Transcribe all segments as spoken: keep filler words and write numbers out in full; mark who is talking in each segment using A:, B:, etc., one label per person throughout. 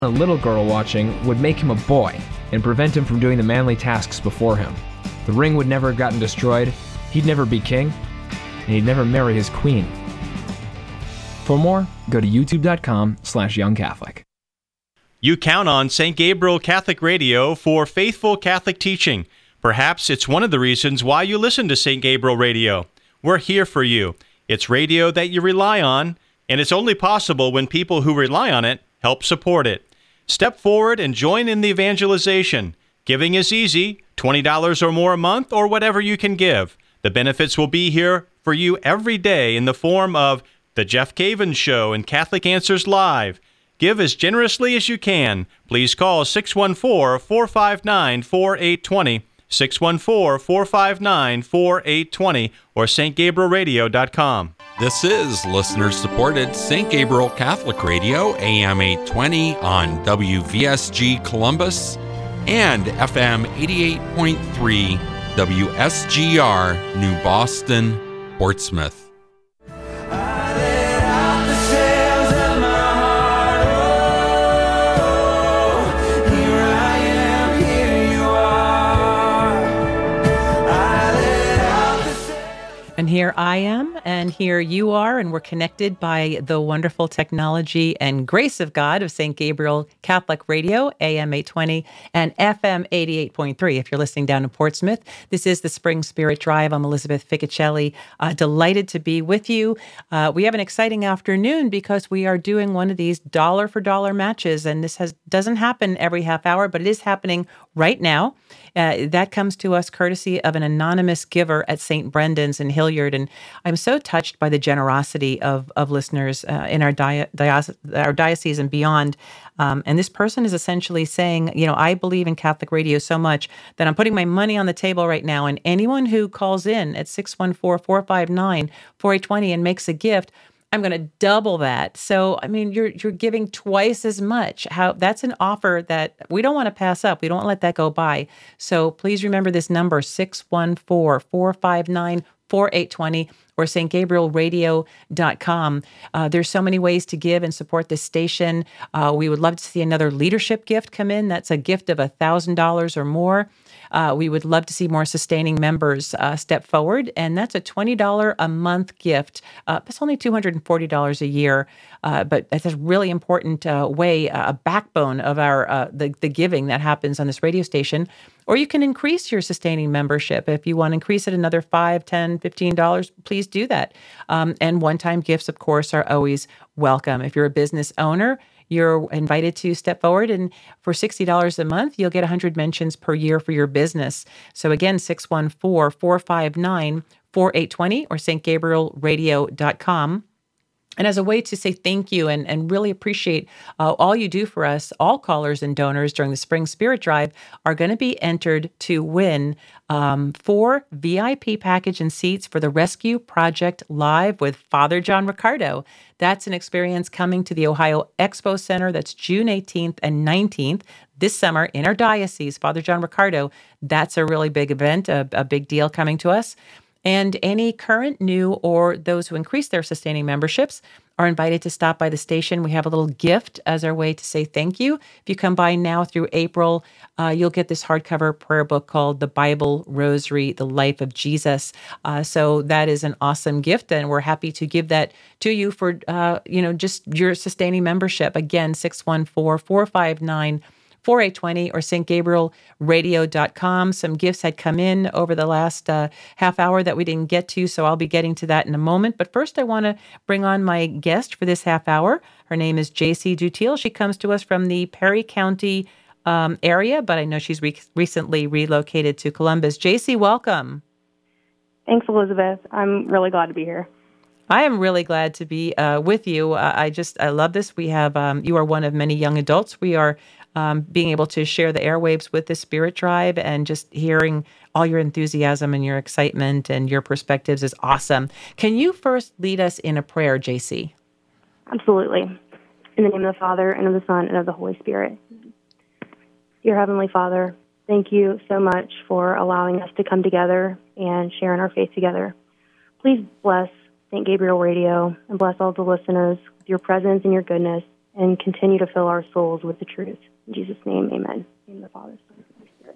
A: A little girl watching would make him a boy and prevent him from doing the manly tasks before him. The ring would never have gotten destroyed, he'd never be king, and he'd never marry his queen. For more, go to youtube.com slash youngcatholic.
B: You count on Saint Gabriel Catholic Radio for faithful Catholic teaching. Perhaps it's one of the reasons why you listen to Saint Gabriel Radio. We're here for you. It's radio that you rely on, and it's only possible when people who rely on it help support it. Step forward and join in the evangelization. Giving is easy, twenty dollars or more a month, or whatever you can give. The benefits will be here for you every day in the form of The Jeff Cavins Show and Catholic Answers Live. Give as generously as you can. Please call six one four, four five nine, four eight two zero, six one four, four five nine, four eight two zero, or s t gabriel radio dot com.
C: This is listener-supported Saint Gabriel Catholic Radio, A M eight twenty on W V S G Columbus and F M eighty-eight point three W S G R New Boston, Portsmouth.
D: And here I am, and here you are, and we're connected by the wonderful technology and grace of God of Saint Gabriel Catholic Radio, A M eight twenty, and F M eighty-eight point three, if you're listening down in Portsmouth. This is the Spring Spirit Drive. I'm Elizabeth Ficocelli, uh, delighted to be with you. Uh, we have an exciting afternoon because we are doing one of these dollar-for-dollar matches, and this has doesn't happen every half hour, but it is happening right now. Uh, that comes to us courtesy of an anonymous giver at Saint Brendan's in Hilliard, and I'm so touched by the generosity of of listeners uh, in our, di- diocese, our diocese and beyond. Um, and this person is essentially saying, you know, I believe in Catholic radio so much that I'm putting my money on the table right now, and anyone who calls in at six one four, four five nine, four eight two zero and makes a gift, I'm going to double that. So, I mean, you're you're giving twice as much. How that's an offer that we don't want to pass up. We don't want to let that go by. So please remember this number, six one four, four five nine, four eight two zero or s t gabriel radio dot com. Uh, there's so many ways to give and support this station. Uh, we would love to see another leadership gift come in. That's a gift of one thousand dollars or more. Uh, we would love to see more sustaining members uh, step forward, and that's a twenty dollars a month gift. Uh, that's only two hundred forty dollars a year, uh, but that's a really important uh, way, uh, a backbone of our uh, the, the giving that happens on this radio station. Or you can increase your sustaining membership. If you want to increase it another five dollars, ten dollars, fifteen dollars, please do that. Um, and one-time gifts, of course, are always welcome. If you're a business owner, you're invited to step forward, and for sixty dollars a month, you'll get one hundred mentions per year for your business. So again, six one four, four five nine, four eight two zero or s t gabriel radio dot com. And as a way to say thank you and, and really appreciate uh, all you do for us, all callers and donors during the Spring Spirit Drive are going to be entered to win um, four V I P package and seats for the Rescue Project Live with Father John Riccardo. That's an experience coming to the Ohio Expo Center. That's June eighteenth and nineteenth this summer in our diocese. Father John Riccardo, that's a really big event, a, a big deal coming to us. And any current, new, or those who increase their sustaining memberships are invited to stop by the station. We have a little gift as our way to say thank you. If you come by now through April, uh, you'll get this hardcover prayer book called The Bible Rosary, The Life of Jesus. Uh, so that is an awesome gift, and we're happy to give that to you for, uh, you know, just your sustaining membership. Again, six one four, four five nine, four eight two zero or s t gabriel radio dot com. Some gifts had come in over the last uh, half hour that we didn't get to, so I'll be getting to that in a moment. But first, I want to bring on my guest for this half hour. Her name is J C Dutiel. She comes to us from the Perry County um, area, but I know she's re- recently relocated to Columbus. J C, welcome.
E: Thanks, Elizabeth. I'm really glad to be here.
D: I am really glad to be uh, with you. Uh, I just, I love this. We have, um, you are one of many young adults. We are um, being able to share the airwaves with the Spirit Drive, and just hearing all your enthusiasm and your excitement and your perspectives is awesome. Can you first lead us in a prayer, J C?
E: Absolutely. In the name of the Father, and of the Son, and of the Holy Spirit. Dear Heavenly Father, thank you so much for allowing us to come together and share in our faith together. Please bless Saint Gabriel Radio and bless all the listeners with your presence and your goodness. and continue to fill our souls with the truth. In Jesus' name, amen. In the Father, Son, and Holy Spirit.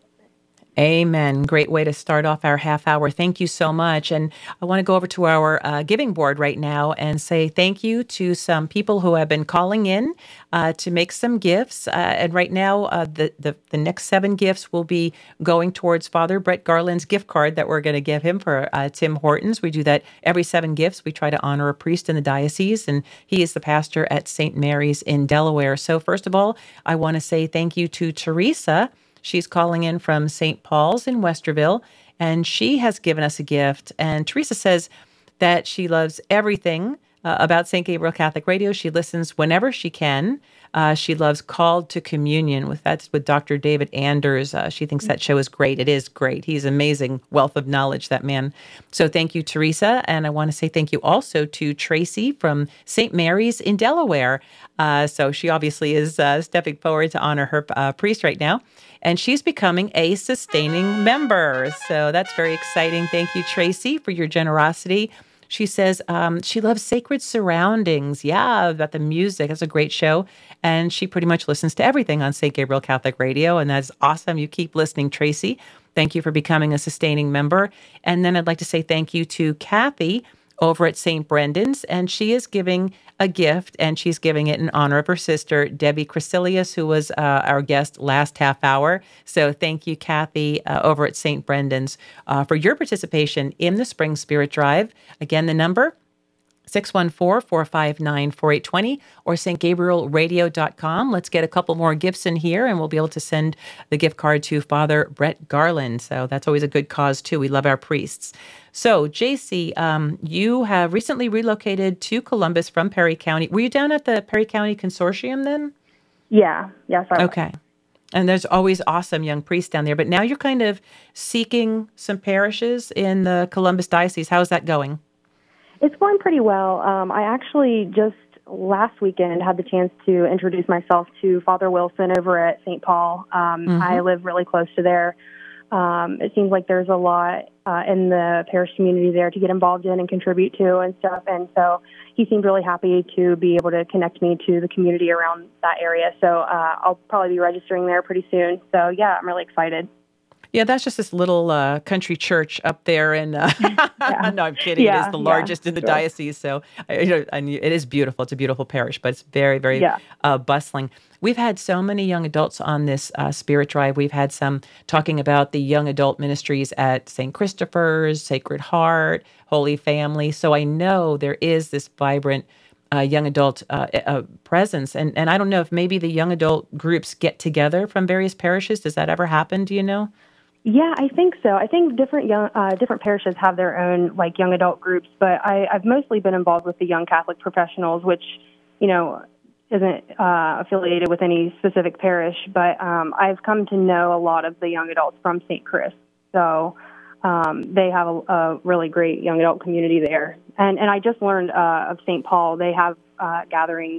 D: Amen. Great way to start off our half hour. Thank you so much. And I want to go over to our uh, giving board right now and say thank you to some people who have been calling in uh, to make some gifts. Uh, and right now, uh, the, the, the next seven gifts will be going towards Father Brett Garland's gift card that we're going to give him for uh, Tim Hortons. We do that every seven gifts. We try to honor a priest in the diocese, and he is the pastor at Saint Mary's in Delaware. So first of all, I want to say thank you to Teresa. She's calling in from Saint Paul's in Westerville, and she has given us a gift. And Teresa says that she loves everything uh, about Saint Gabriel Catholic Radio. She listens whenever she can. Uh, she loves Called to Communion. With that's with Doctor David Anders. Uh, she thinks that show is great. It is great. He's amazing wealth of knowledge, that man. So thank you, Teresa. And I want to say thank you also to Tracy from Saint Mary's in Delaware. Uh, so she obviously is uh, stepping forward to honor her uh, priest right now. And she's becoming a sustaining member. So that's very exciting. Thank you, Tracy, for your generosity. She says um, she loves Sacred Surroundings. Yeah, about the music. That's a great show. And she pretty much listens to everything on Saint Gabriel Catholic Radio. And that's awesome. You keep listening, Tracy. Thank you for becoming a sustaining member. And then I'd like to say thank you to Kathy over at Saint Brendan's, and she is giving a gift, and she's giving it in honor of her sister, Debbie Crecilius, who was uh, our guest last half hour. So thank you, Kathy, uh, over at Saint Brendan's, uh, for your participation in the Spring Spirit Drive. Again, the number, six one four, four five nine, four eight two zero or st gabriel radio dot com. Let's get a couple more gifts in here, and we'll be able to send the gift card to Father Brett Garland. So that's always a good cause, too. We love our priests. So, J C, um, you have recently relocated to Columbus from Perry County. Were you down at the Perry County Consortium then?
E: Yeah. Yes, I was.
D: Okay. And there's always awesome young priests down there. But now you're kind of seeking some parishes in the Columbus Diocese. How's that going?
E: It's going pretty well. Um, I actually just last weekend had the chance to introduce myself to Father Wilson over at Saint Paul. Um, mm-hmm. I live really close to there. Um, it seems like there's a lot uh, in the parish community there to get involved in and contribute to and stuff. And so he seemed really happy to be able to connect me to the community around that area. So uh, I'll probably be registering there pretty soon. So, yeah, I'm really excited.
D: Yeah, that's just this little uh, country church up there. And uh, yeah. No, I'm kidding. Yeah, it is the largest yeah, in the sure. diocese. So you know, and it is beautiful. It's a beautiful parish, but it's very, very yeah. uh, bustling. We've had so many young adults on this uh, Spirit Drive. We've had some talking about the young adult ministries at Saint Christopher's, Sacred Heart, Holy Family. So I know there is this vibrant uh, young adult uh, uh, presence. And, and I don't know if maybe the young adult groups get together from various parishes. Does that ever happen? Do you know?
E: Yeah, I think so. I think different young, uh, different parishes have their own like young adult groups, but I, I've mostly been involved with the Young Catholic Professionals, which, you know, isn't uh, affiliated with any specific parish. But um, I've come to know a lot of the young adults from Saint Chris, so um, they have a, a really great young adult community there. And and I just learned uh, of Saint Paul. They have uh, gatherings,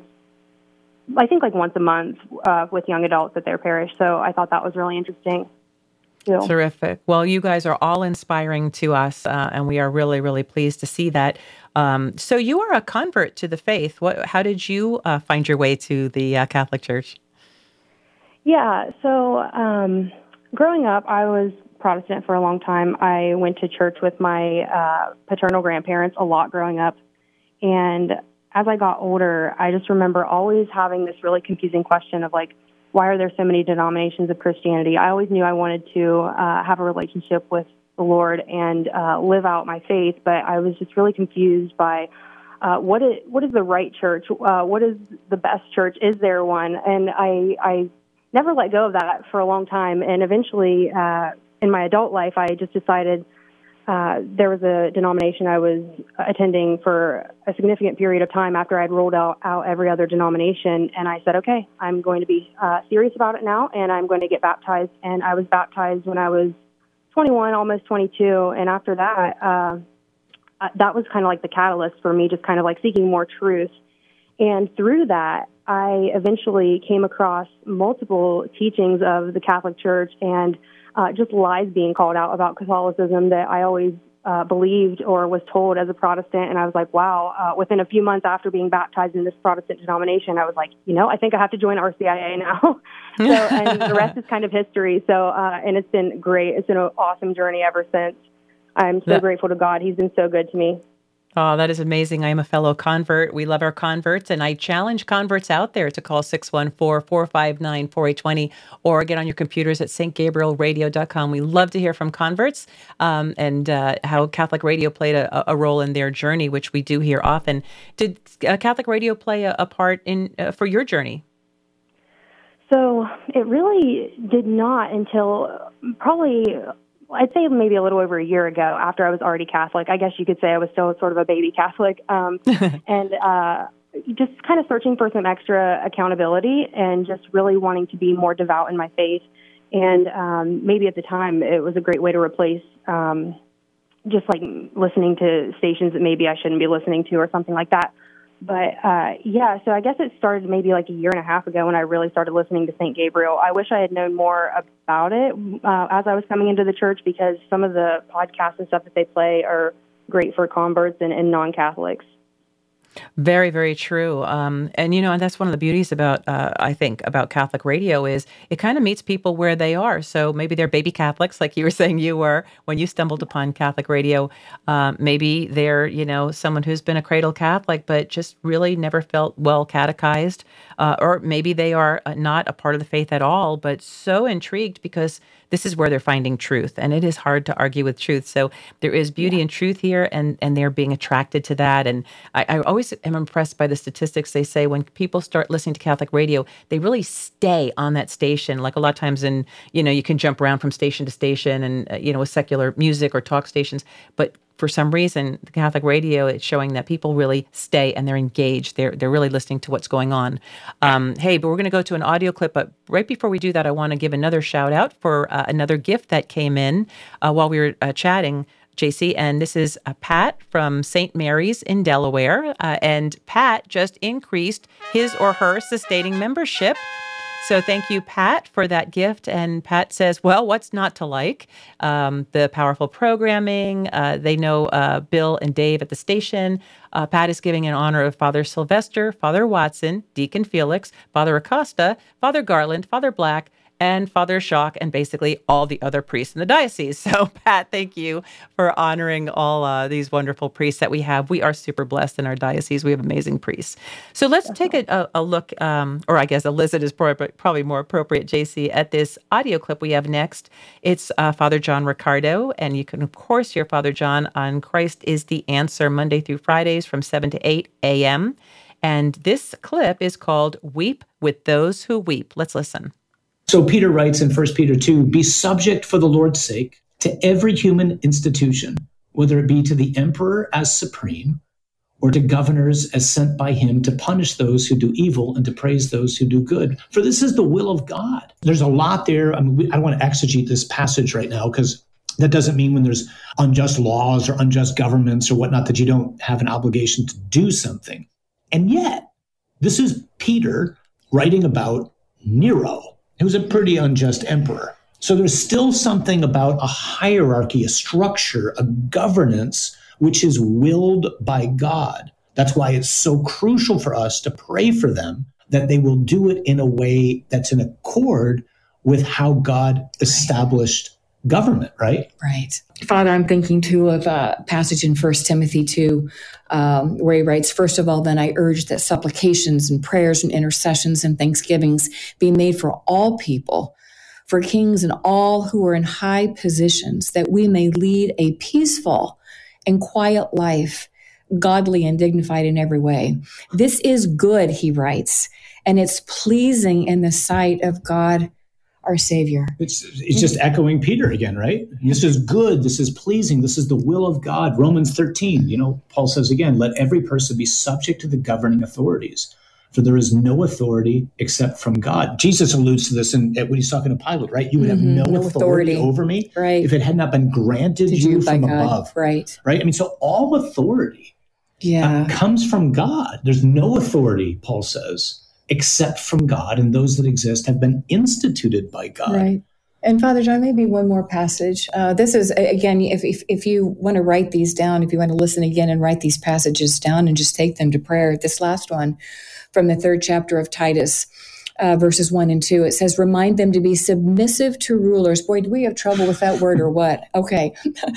E: I think, like once a month uh, with young adults at their parish. So I thought that was really interesting.
D: Terrific. Well, you guys are all inspiring to us, uh, and we are really, really pleased to see that. Um, so you are a convert to the faith. What? How did you uh, find your way to the uh, Catholic Church?
E: Yeah, so um, growing up, I was Protestant for a long time. I went to church with my uh, paternal grandparents a lot growing up, and as I got older, I just remember always having this really confusing question of like, why are there so many denominations of Christianity? I always knew I wanted to uh, have a relationship with the Lord and uh, live out my faith, but I was just really confused by uh, what is what is the right church? Uh, what is the best church? Is there one? And I, I never let go of that for a long time. And eventually, uh, in my adult life, I just decided uh, there was a denomination I was attending for a significant period of time after I'd rolled out, out every other denomination. And I said, okay, I'm going to be uh, serious about it now, and I'm going to get baptized. And I was baptized when I was twenty-one, almost twenty-two. And after that, uh, that was kind of like the catalyst for me, just kind of like seeking more truth. And through that, I eventually came across multiple teachings of the Catholic Church and Uh, just lies being called out about Catholicism that I always uh, believed or was told as a Protestant. And I was like, wow, uh, within a few months after being baptized in this Protestant denomination, I was like, you know, I think I have to join R C I A now. so, and the rest is kind of history. So, uh, and it's been great. It's been an awesome journey ever since. I'm so
D: that-
E: grateful to God. He's been so good to me.
D: Oh, that is amazing. I am a fellow convert. We love our converts, and I challenge converts out there to call six one four, four five nine, four eight two zero or get on your computers at st gabriel radio dot com. We love to hear from converts um, and uh, how Catholic Radio played a, a role in their journey, which we do hear often. Did uh, Catholic Radio play a, a part in uh, for your journey?
E: So it really did not until probably... I'd say maybe a little over a year ago after I was already Catholic. I guess you could say I was still sort of a baby Catholic. Um, and uh, just kind of searching for some extra accountability and just really wanting to be more devout in my faith. And um, maybe at the time it was a great way to replace um, just like listening to stations that maybe I shouldn't be listening to or something like that. But, uh, yeah, so I guess it started maybe like a year and a half ago when I really started listening to Saint Gabriel. I wish I had known more about it uh, as I was coming into the church, because some of the podcasts and stuff that they play are great for converts and, and non-Catholics.
D: Very, very true. Um, and, you know, and that's one of the beauties about, uh, I think, about Catholic radio is it kind of meets people where they are. So maybe they're baby Catholics, like you were saying you were when you stumbled upon Catholic radio. Um, maybe they're, you know, someone who's been a cradle Catholic, but just really never felt well catechized. Uh, or maybe they are not a part of the faith at all, but so intrigued because this is where they're finding truth. And it is hard to argue with truth. So there is beauty and truth here, and, and they're being attracted to that. And I, I always am impressed by the statistics. They say when people start listening to Catholic radio, they really stay on that station. Like a lot of times in, you know, you can jump around from station to station and, uh, you know, with secular music or talk stations. But for some reason, the Catholic radio, it's showing that people really stay and they're engaged. They're they're really listening to what's going on. Um, hey, but we're going to go to an audio clip. But right before we do that, I want to give another shout out for uh, another gift that came in uh, while we were uh, chatting, J C. And this is uh, Pat from Saint Mary's in Delaware. Uh, and Pat just increased his or her sustaining membership. So thank you, Pat, for that gift. And Pat says, well, what's not to like? Um, the powerful programming. Uh, they know uh, Bill and Dave at the station. Uh, Pat is giving in honor of Father Sylvester, Father Watson, Deacon Felix, Father Acosta, Father Garland, Father Black, and Father Schock, and basically all the other priests in the diocese. So, Pat, thank you for honoring all uh, these wonderful priests that we have. We are super blessed in our diocese. We have amazing priests. So let's take a, a look, um, or I guess a listen is probably, probably more appropriate, J C, at this audio clip we have next. It's uh, Father John Riccardo, and you can, of course, hear Father John on Christ is the Answer Monday through Fridays from seven to eight a.m. And this clip is called Weep with Those Who Weep. Let's listen.
F: So Peter writes in First Peter two, be subject for the Lord's sake to every human institution, whether it be to the emperor as supreme or to governors as sent by him to punish those who do evil and to praise those who do good. For this is the will of God. There's a lot there. I mean, we, I don't want to exegete this passage right now because that doesn't mean when there's unjust laws or unjust governments or whatnot that you don't have an obligation to do something. And yet, this is Peter writing about Nero. He was a pretty unjust emperor. So there's still something about a hierarchy, a structure, a governance, which is willed by God. That's why it's so crucial for us to pray for them, that they will do it in a way that's in accord with how God established government, right?
G: Right. Father, I'm thinking too of a passage in First Timothy two, um, where he writes, first of all, then I urge that supplications and prayers and intercessions and thanksgivings be made for all people, for kings and all who are in high positions, that we may lead a peaceful and quiet life, godly and dignified in every way. This is good, he writes, and it's pleasing in the sight of God, our Savior.
F: It's it's just echoing Peter again, right? This is good. This is pleasing. This is the will of God. Romans thirteen, you know, Paul says again, let every person be subject to the governing authorities, for there is no authority except from God. Jesus alludes to this in, when he's talking to Pilate, right? You would have mm-hmm. no, no authority, authority over me
G: right.
F: if it had not been granted to you from above.
G: Right.
F: Right? I mean, so all authority
G: yeah.
F: uh, comes from God. There's no authority, Paul says, except from God, and those that exist have been instituted by God.
G: Right. And Father John, maybe one more passage. Uh, this is, again, if, if if you want to write these down, if you want to listen again and write these passages down and just take them to prayer, this last one from the third chapter of Titus, uh, verses one and two, it says, remind them to be submissive to rulers. Boy, do we have trouble with that word or what? Okay.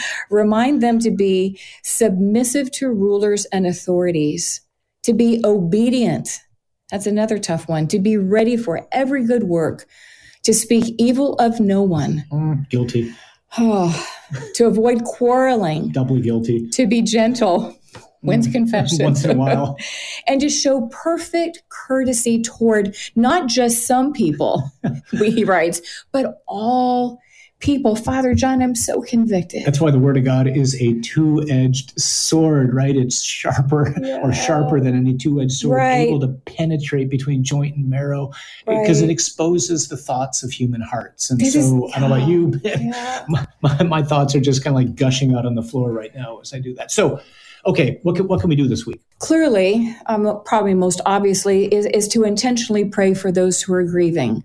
G: Remind them to be submissive to rulers and authorities, to be obedient. That's another tough one. To be ready for every good work, to speak evil of no one.
F: Mm, guilty.
G: Oh, to avoid quarreling.
F: Doubly guilty.
G: To be gentle. When's mm, confession?
F: Once in a while.
G: And to show perfect courtesy toward not just some people, he writes, but all people. Father John, I'm so convicted.
F: That's why the Word of God is a two-edged sword, right? It's sharper yeah. or sharper than any two-edged sword,
G: right.
F: able to penetrate between joint and marrow because right. it exposes the thoughts of human hearts. And this so is, I don't know about you, but yeah. my, my, my thoughts are just kind of like gushing out on the floor right now as I do that. So, okay, what can, what can we do this week?
G: Clearly, um, probably most obviously, is, is to intentionally pray for those who are grieving.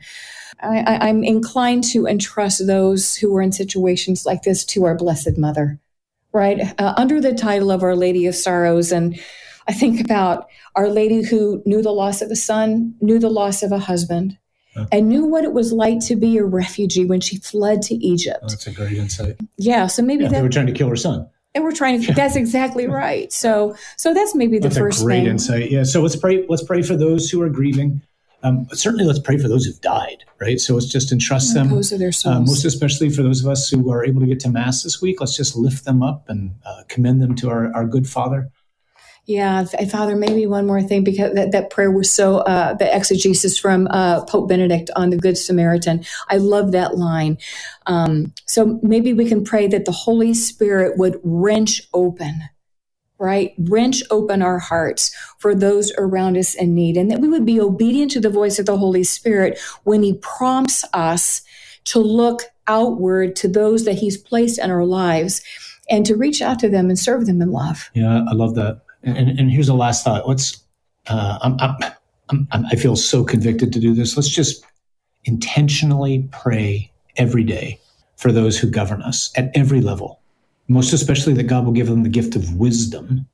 G: I, I'm inclined to entrust those who are in situations like this to our Blessed Mother, right? Uh, under the title of Our Lady of Sorrows. And I think about Our Lady who knew the loss of a son, knew the loss of a husband, oh. and knew what it was like to be a refugee when she fled to Egypt.
F: Oh, that's a great insight.
G: Yeah, so maybe
F: yeah,
G: that,
F: they were trying to kill her son.
G: And we're trying to, that's exactly right. So so that's maybe the
F: that's
G: first
F: a great
G: thing.
F: insight. Yeah, so let's pray, let's pray for those who are grieving. Um, certainly, let's pray for those who've died, right? So let's just entrust them,
G: those are their souls.
F: Uh, most especially for those of us who are able to get to Mass this week. Let's just lift them up and uh, commend them to our, our good Father.
G: Yeah, Father, maybe one more thing, because that, that prayer was so, uh, the exegesis from uh, Pope Benedict on the Good Samaritan. I love that line. Um, so maybe we can pray that the Holy Spirit would wrench open right? Wrench open our hearts for those around us in need, and that we would be obedient to the voice of the Holy Spirit when he prompts us to look outward to those that he's placed in our lives and to reach out to them and serve them in love.
F: Yeah, I love that. And, and here's the last thought. Let's, uh, I'm, I'm, I'm, I feel so convicted to do this. Let's just intentionally pray every day for those who govern us at every level. Most especially that God will give them the gift of wisdom.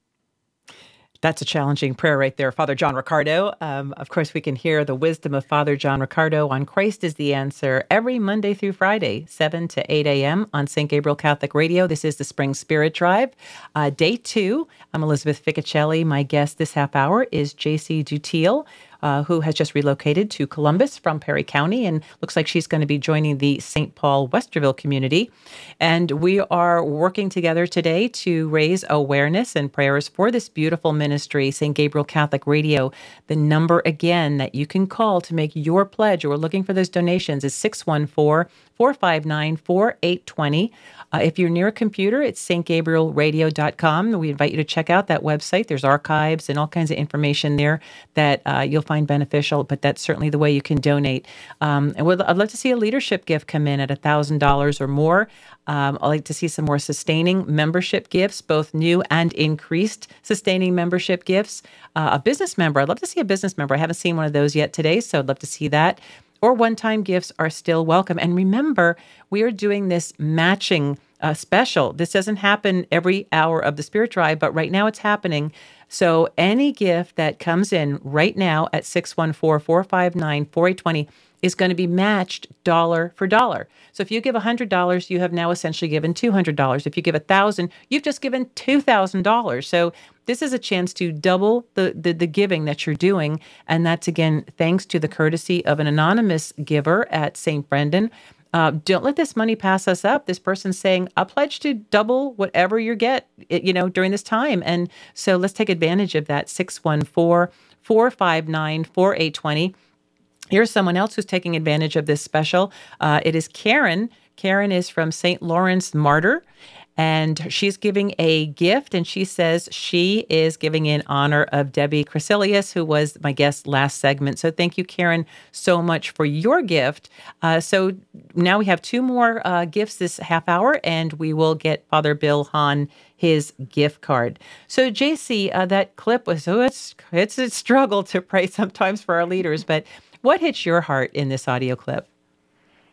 D: That's a challenging prayer right there, Father John Riccardo. Um, of course, we can hear the wisdom of Father John Riccardo on Christ is the Answer every Monday through Friday, seven to eight a.m. on Saint Gabriel Catholic Radio. This is the Spring Spirit Drive. Uh, day two, I'm Elizabeth Ficcicelli. My guest this half hour is J C Dutiel, Uh, who has just relocated to Columbus from Perry County, and looks like she's going to be joining the Saint Paul Westerville community. And we are working together today to raise awareness and prayers for this beautiful ministry, Saint Gabriel Catholic Radio. The number, again, that you can call to make your pledge, or we're looking for those donations, is six one four, four five nine, four eight two zero. Uh, if you're near a computer, it's st gabriel radio dot com. We invite you to check out that website. There's archives and all kinds of information there that uh, you'll find beneficial, but that's certainly the way you can donate. Um, and we'd, I'd love to see a leadership gift come in at one thousand dollars or more. Um, I'd like to see some more sustaining membership gifts, both new and increased sustaining membership gifts. Uh, a business member, I'd love to see a business member. I haven't seen one of those yet today, so I'd love to see that. Or one-time gifts are still welcome. And remember, we are doing this matching uh, special. This doesn't happen every hour of the Spirit Drive, but right now it's happening. So any gift that comes in right now at six one four, four five nine, four eight two zero is going to be matched dollar for dollar. So if you give one hundred dollars, you have now essentially given two hundred dollars. If you give one thousand dollars, you've just given two thousand dollars. So this is a chance to double the, the, the giving that you're doing. And that's, again, thanks to the courtesy of an anonymous giver at Saint Brendan. Uh, don't let this money pass us up. This person's saying, I pledge to double whatever you get, you know, during this time. And so let's take advantage of that. six one four, four five nine, four eight two zero. Here's someone else who's taking advantage of this special. Uh, it is Karen. Karen is from Saint Lawrence Martyr, and she's giving a gift, and she says she is giving in honor of Debbie Crecilius, who was my guest last segment. So thank you, Karen, so much for your gift. Uh, so now we have two more uh, gifts this half hour, and we will get Father Bill Hahn his gift card. So J C, uh, that clip was, oh, it's, it's a struggle to pray sometimes for our leaders, but what hits your heart in this audio clip?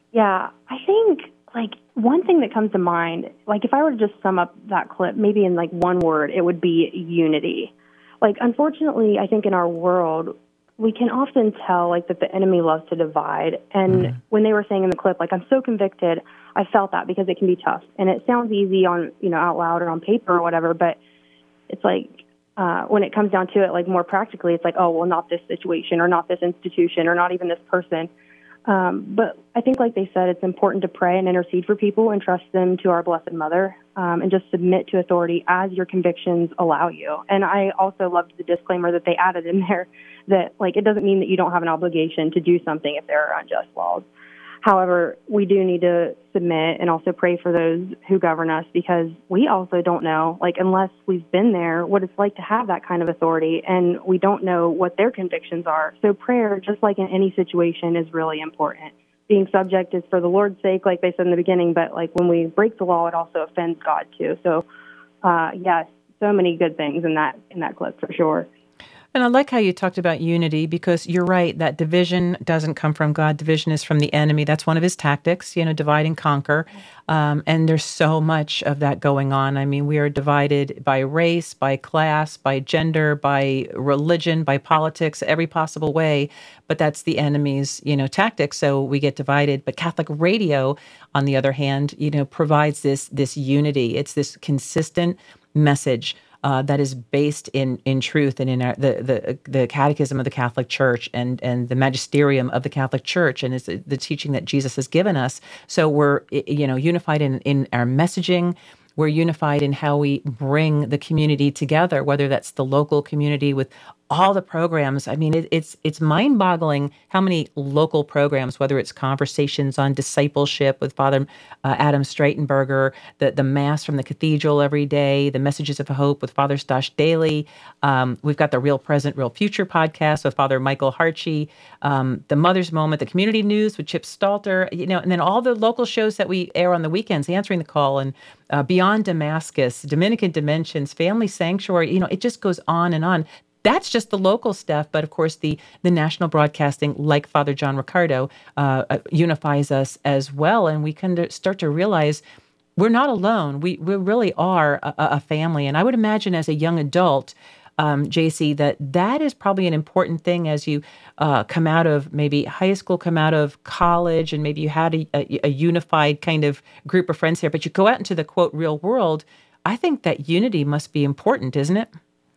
E: Yeah, I think, like, one thing that comes to mind, like, if I were to just sum up that clip, maybe in, like, one word, it would be unity. Like, unfortunately, I think in our world, we can often tell, like, that the enemy loves to divide. And mm-hmm. when they were saying in the clip, like, I'm so convicted, I felt that because it can be tough. And it sounds easy on, you know, out loud or on paper or whatever, but it's like, uh, when it comes down to it, like, more practically, it's like, oh, well, not this situation or not this institution or not even this person. Um, but I think, like they said, it's important to pray and intercede for people and trust them to our Blessed Mother, um, and just submit to authority as your convictions allow you. And I also loved the disclaimer that they added in there that, like, it doesn't mean that you don't have an obligation to do something if there are unjust laws. However, we do need to submit and also pray for those who govern us, because we also don't know, like, unless we've been there, what it's like to have that kind of authority, and we don't know what their convictions are. So prayer, just like in any situation, is really important. Being subject is for the Lord's sake, like they said in the beginning, but, like, when we break the law, it also offends God too. So, uh, yes, so many good things in that in that clip for sure.
D: And I like how you talked about unity, because you're right, that division doesn't come from God. Division is from the enemy. That's one of his tactics, you know, divide and conquer. Um, and there's so much of that going on. I mean, we are divided by race, by class, by gender, by religion, by politics, every possible way. But that's the enemy's, you know, tactic. So we get divided. But Catholic radio, on the other hand, you know, provides this this unity. It's this consistent message Uh, that is based in, in truth and in our, the, the the catechism of the Catholic Church and, and the magisterium of the Catholic Church, and it's the teaching that Jesus has given us. So we're, you know, unified in, in our messaging. We're unified in how we bring the community together, whether that's the local community with all the programs. I mean, it, it's it's mind-boggling how many local programs, whether it's conversations on discipleship with Father uh, Adam Streitenberger, the, the Mass from the Cathedral every day, the Messages of Hope with Father Stosh Daly. Um, we've got the Real Present, Real Future podcast with Father Michael Harchie, um, the Mother's Moment, the Community News with Chip Stalter, you know, and then all the local shows that we air on the weekends, Answering the Call, and uh, Beyond Damascus, Dominican Dimensions, Family Sanctuary. You know, it just goes on and on. That's just the local stuff, but of course the the national broadcasting, like Father John Riccardo, uh, uh, unifies us as well, and we can start to realize we're not alone. We we really are a, a family, and I would imagine as a young adult, um, J C, that that is probably an important thing as you uh, come out of maybe high school, come out of college, and maybe you had a, a, a unified kind of group of friends here, but you go out into the quote real world. I think that unity must be important, isn't it?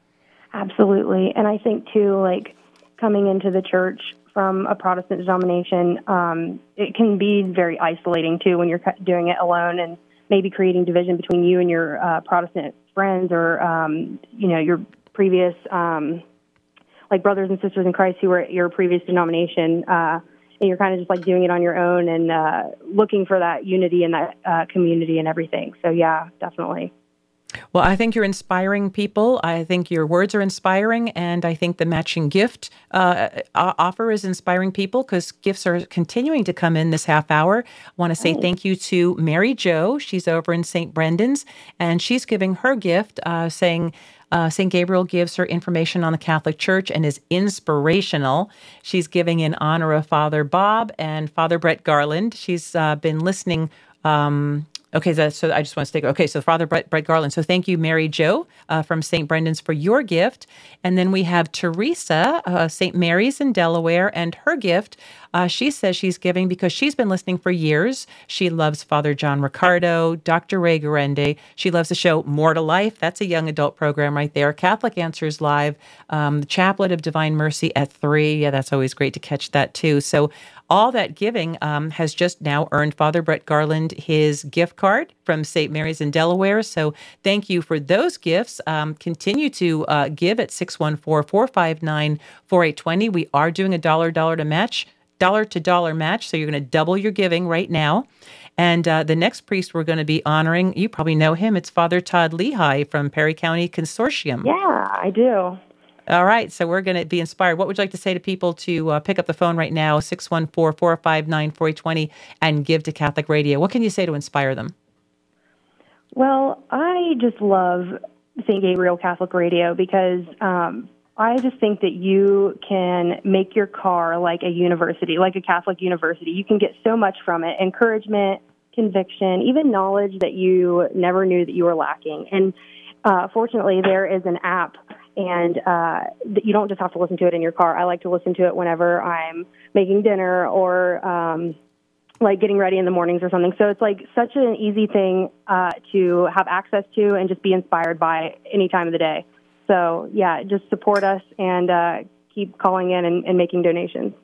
E: Absolutely. And I think, too, like, coming into the church from a Protestant denomination, um, it can be very isolating, too, when you're doing it alone and maybe creating division between you and your uh, Protestant friends or, um, you know, your previous, um, like, brothers and sisters in Christ who were at your previous denomination. Uh, and you're kind of just, like, doing it on your own and uh, looking for that unity and that uh, community and everything. So, yeah, definitely.
D: Well, I think you're inspiring people. I think your words are inspiring, and I think the matching gift uh, offer is inspiring people, because gifts are continuing to come in this half hour. I want to say thank you to Mary Jo. She's over in Saint Brendan's, and she's giving her gift, uh, saying uh, Saint Gabriel gives her information on the Catholic Church and is inspirational. She's giving in honor of Father Bob and Father Brett Garland. She's uh, been listening. Um, Okay, so, so I just want to stick. Okay, so Father Brett, Brett Garland. So thank you, Mary Jo, uh, from Saint Brendan's, for your gift. And then we have Teresa, uh, Saint Mary's in Delaware, and her gift. Uh, she says she's giving because she's been listening for years. She loves Father John Riccardo, Doctor Ray Garende. She loves the show More to Life. That's a young adult program right there. Catholic Answers Live, um, the Chaplet of Divine Mercy at three. Yeah, that's always great to catch that too. So all that giving um, has just now earned Father Brett Garland his gift card from Saint Mary's in Delaware. So thank you for those gifts. Um, continue to uh, give at six one four, four five nine, four eight two zero. We are doing a dollar dollar to match, dollar to dollar match. So you're going to double your giving right now. And uh, the next priest we're going to be honoring, you probably know him. It's Father Todd Lehigh from Perry County Consortium.
E: Yeah, I do.
D: All right, so we're going to be inspired. What would you like to say to people to uh, pick up the phone right now, six one four, four five nine, four eight two zero, and give to Catholic Radio? What can you say to inspire them?
E: Well, I just love Saint Gabriel Catholic Radio because um, I just think that you can make your car like a university, like a Catholic university. You can get so much from it: encouragement, conviction, even knowledge that you never knew that you were lacking. And uh, fortunately, there is an app, and uh, you don't just have to listen to it in your car. I like to listen to it whenever I'm making dinner or um, like getting ready in the mornings or something. So it's like such an easy thing uh, to have access to and just be inspired by any time of the day. So yeah, just support us and uh, keep calling in and, and making donations.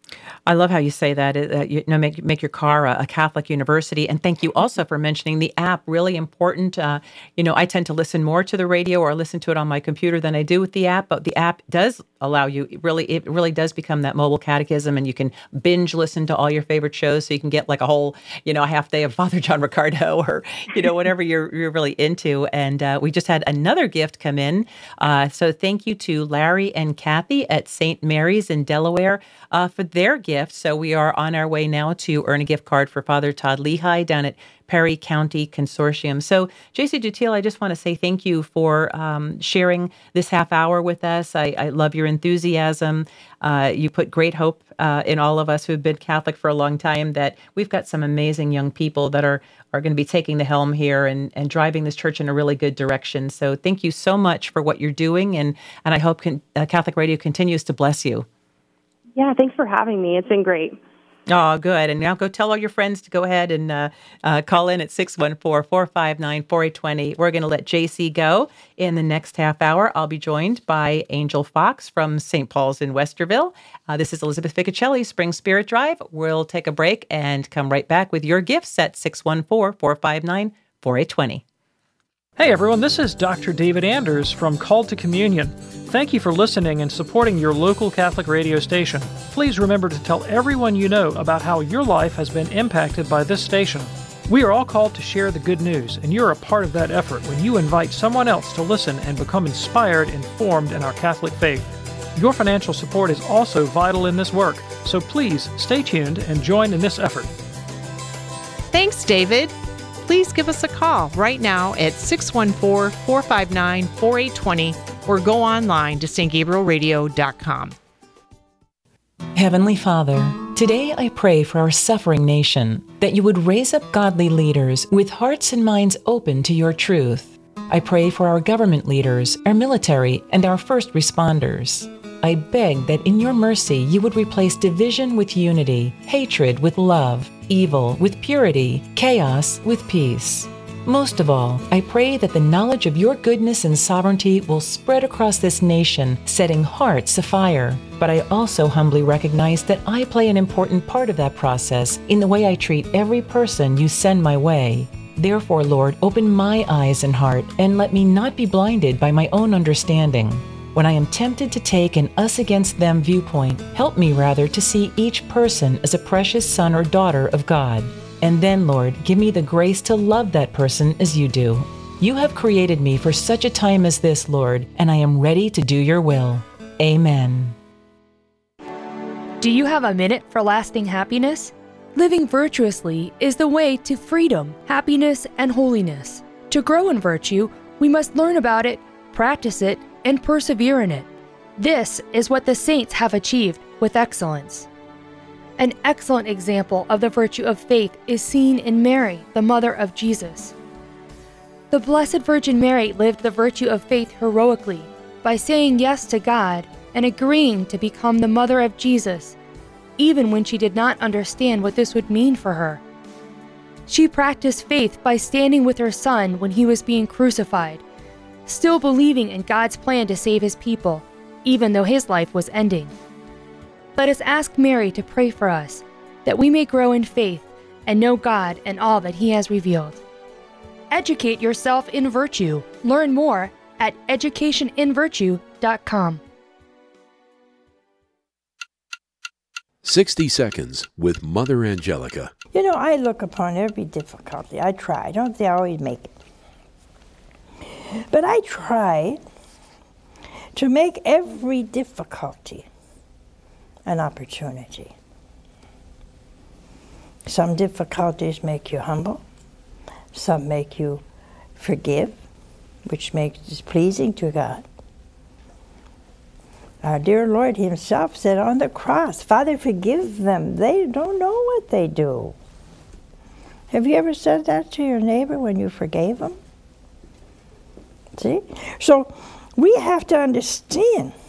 D: I love how you say that. Uh, you know, make make your car a, a Catholic university. And thank you also for mentioning the app. Really important. Uh, you know, I tend to listen more to the radio or listen to it on my computer than I do with the app. But the app does allow you. It really, it really does become that mobile catechism, and you can binge listen to all your favorite shows. So you can get like a whole, you know, a half day of Father John Ricardo, or you know, whatever you're you're really into. And uh, we just had another gift come in. Uh, so thank you to Larry and Kathy at Saint Mary's in Delaware uh, for their gift. So we are on our way now to earn a gift card for Father Todd Lehigh down at Perry County Consortium. So J C Dutil, I just want to say thank you for um, sharing this half hour with us. I, I love your enthusiasm. Uh, you put great hope uh, in all of us who've been Catholic for a long time, that we've got some amazing young people that are are going to be taking the helm here and, and driving this church in a really good direction. So thank you so much for what you're doing, and, and I hope con- uh, Catholic Radio continues to bless you.
E: Yeah, thanks for having me. It's been great.
D: Oh, good. And now go tell all your friends to go ahead and uh, uh, call in at six one four, four five nine, four eight two zero. We're going to let J C go. In the next half hour, I'll be joined by Angel Fox from Saint Paul's in Westerville. Uh, this is Elizabeth Ficocelli, Spring Spirit Drive. We'll take a break and come right back with your gifts at six one four, four five nine, four eight two zero.
H: Hey everyone, this is Doctor David Anders from Called to Communion. Thank you for listening and supporting your local Catholic radio station. Please remember to tell everyone you know about how your life has been impacted by this station. We are all called to share the good news, and you're a part of that effort when you invite someone else to listen and become inspired and formed in our Catholic faith. Your financial support is also vital in this work, so please stay tuned and join in this effort.
I: Thanks, David. Please give us a call right now at six one four, four five nine, four eight two zero or go online to s t gabriel radio dot com.
D: Heavenly Father, today I pray for our suffering nation, that you would raise up godly leaders with hearts and minds open to your truth. I pray for our government leaders, our military, and our first responders. I beg that in your mercy you would replace division with unity, hatred with love, evil with purity, chaos with peace. Most of all, I pray that the knowledge of your goodness and sovereignty will spread across this nation, setting hearts afire. But I also humbly recognize that I play an important part of that process in the way I treat every person you send my way. Therefore, Lord, open my eyes and heart and let me not be blinded by my own understanding. When I am tempted to take an us against them viewpoint, help me rather to see each person as a precious son or daughter of God. And then, Lord, give me the grace to love that person as you do. You have created me for such a time as this, Lord, and I am ready to do your will. Amen.
J: Do you have a minute for lasting happiness? Living virtuously is the way to freedom, happiness, and holiness. To grow in virtue, we must learn about it, practice it, and persevere in it. This is what the saints have achieved with excellence. An excellent example of the virtue of faith is seen in Mary, the mother of Jesus. The Blessed Virgin Mary lived the virtue of faith heroically by saying yes to God and agreeing to become the mother of Jesus, even when she did not understand what this would mean for her. She practiced faith by standing with her son when he was being crucified, still believing in God's plan to save his people, even though his life was ending. Let us ask Mary to pray for us, that we may grow in faith and know God and all that he has revealed. Educate yourself in virtue. Learn more at education in virtue dot com.
K: sixty seconds with Mother Angelica.
L: You know, I look upon every difficulty. I try. I don't think I always make it. But I try to make every difficulty an opportunity. Some difficulties make you humble. Some make you forgive, which makes it pleasing to God. Our dear Lord himself said on the cross, Father, forgive them. They don't know what they do. Have you ever said that to your neighbor when you forgave them? See? So we have to understand